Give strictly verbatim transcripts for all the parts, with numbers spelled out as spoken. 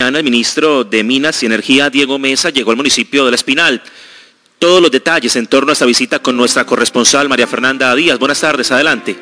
Metropolitana, el ministro de Minas y Energía, Diego Mesa, llegó al municipio del Espinal. Todos los detalles en torno a esta visita con nuestra corresponsal María Fernanda Díaz. Buenas tardes, adelante.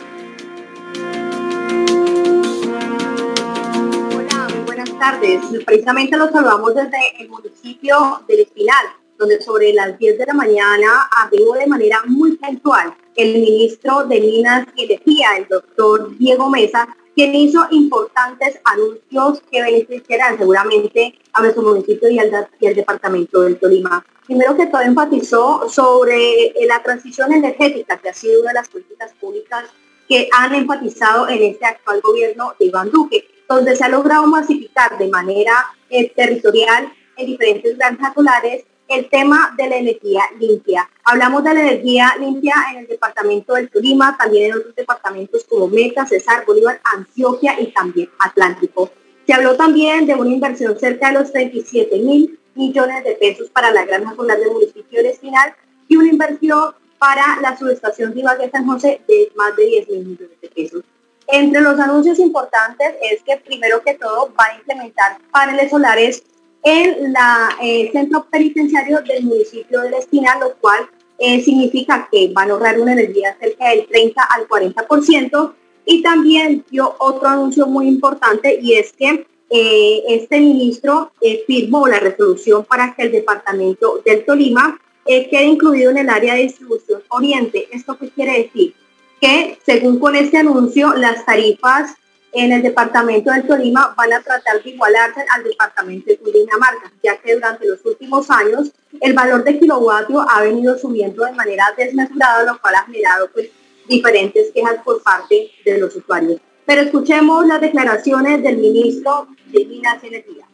Hola, muy buenas tardes. Precisamente los saludamos desde el municipio del Espinal, donde sobre las diez de la mañana arribó de manera muy puntual el ministro de Minas y Energía, el doctor Diego Mesa, quien hizo importantes anuncios que beneficiarán seguramente a nuestro municipio y al, y al departamento del Tolima. Primero que todo enfatizó sobre la transición energética, que ha sido una de las políticas públicas que han enfatizado en este actual gobierno de Iván Duque, donde se ha logrado masificar de manera eh, territorial en diferentes granjas solares el tema de la energía limpia. Hablamos de la energía limpia en el departamento del Tolima, también en otros departamentos como Meta, Cesar, Bolívar, Antioquia y también Atlántico. Se habló también de una inversión cerca de los treinta y siete mil millones de pesos para la granja solar del municipio del Espinal y una inversión para la subestación de Ibagué San José de más de diez mil millones de pesos. Entre los anuncios importantes es que primero que todo va a implementar paneles solares en la, el eh, centro penitenciario del municipio del Espinal, lo cual eh, significa que van a ahorrar una energía cerca del treinta al cuarenta por ciento. Y también dio otro anuncio muy importante, y es que eh, este ministro eh, firmó la resolución para que el departamento del Tolima eh, quede incluido en el área de distribución Oriente. ¿Esto qué quiere decir? Que según con este anuncio, las tarifas en el departamento del Tolima van a tratar de igualarse al departamento de Cundinamarca, ya que durante los últimos años el valor de kilovatio ha venido subiendo de manera desmesurada, lo cual ha generado pues diferentes quejas por parte de los usuarios. Pero escuchemos las declaraciones del ministro de Minas y Energía.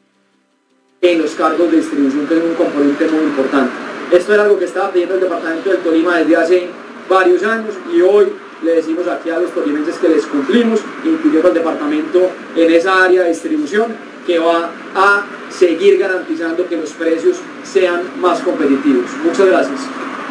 En los cargos de distribución, que es un componente muy importante. Esto era algo que estaba pidiendo el departamento del Tolima desde hace varios años y hoy le decimos aquí a los tolimenses que les cumplimos, incluyendo al departamento en esa área de distribución, que va a seguir garantizando que los precios sean más competitivos. Muchas gracias.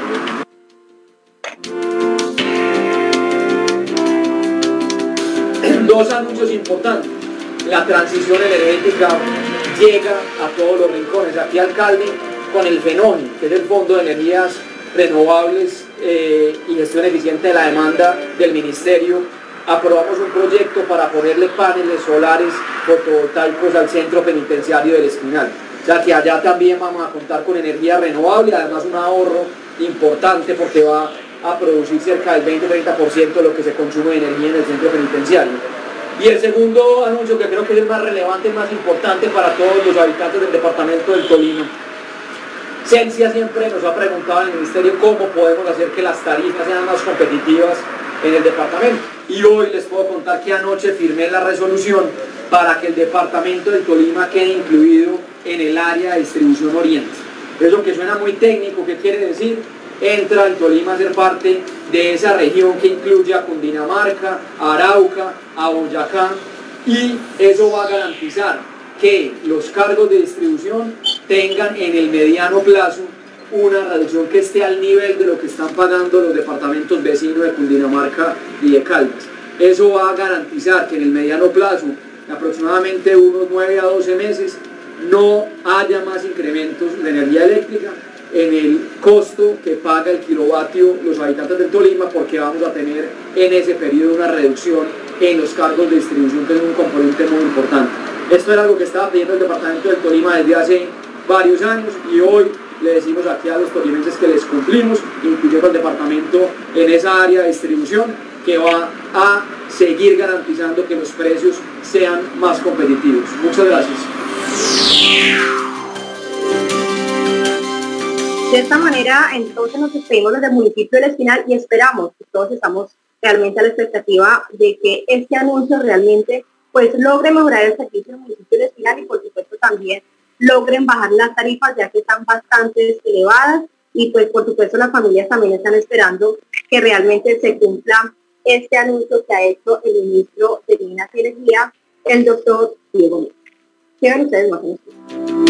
Dos anuncios importantes. La transición energética llega a todos los rincones. Aquí alcalde con el FENOGI, que es el Fondo de Energías Renovables eh, y Gestión Eficiente de la Demanda del Ministerio, aprobamos un proyecto para ponerle paneles solares fotovoltaicos al centro penitenciario del Espinal. O sea que allá también vamos a contar con energía renovable, además un ahorro importante porque va a producir cerca del veinte a treinta por ciento de lo que se consume de energía en el centro penitenciario. Y el segundo anuncio, que creo que es el más relevante, más importante para todos los habitantes del departamento del Tolima. Celsia siempre nos ha preguntado al Ministerio cómo podemos hacer que las tarifas sean más competitivas en el departamento. Y hoy les puedo contar que anoche firmé la resolución para que el departamento del Tolima quede incluido en el área de distribución Oriente. Eso que suena muy técnico, ¿qué quiere decir? Entra el Tolima a ser parte de esa región que incluye a Cundinamarca, a Arauca, a Boyacá, y eso va a garantizar que los cargos de distribución tengan en el mediano plazo una reducción que esté al nivel de lo que están pagando los departamentos vecinos de Cundinamarca y de Caldas. Eso va a garantizar que en el mediano plazo, aproximadamente unos nueve a doce meses, no haya más incrementos de energía eléctrica en el costo que paga el kilovatio los habitantes del Tolima, porque vamos a tener en ese periodo una reducción en los cargos de distribución, que es un componente muy importante. Esto era algo que estaba pidiendo el departamento del Tolima desde hace varios años y hoy le decimos aquí a los tolimenses que les cumplimos, incluyendo al departamento en esa área de distribución, que va a seguir garantizando que los precios sean más competitivos. Muchas gracias. De esta manera, entonces, nos despedimos desde el municipio del Espinal y esperamos que todos estamos realmente a la expectativa de que este anuncio realmente pues logre mejorar el servicio del municipio del Espinal y por supuesto también logren bajar las tarifas, ya que están bastante elevadas, y pues por supuesto las familias también están esperando que realmente se cumpla este anuncio que ha hecho el ministro de Minas y Energía, el doctor Diego Mesa. ¿Qué ven ustedes más?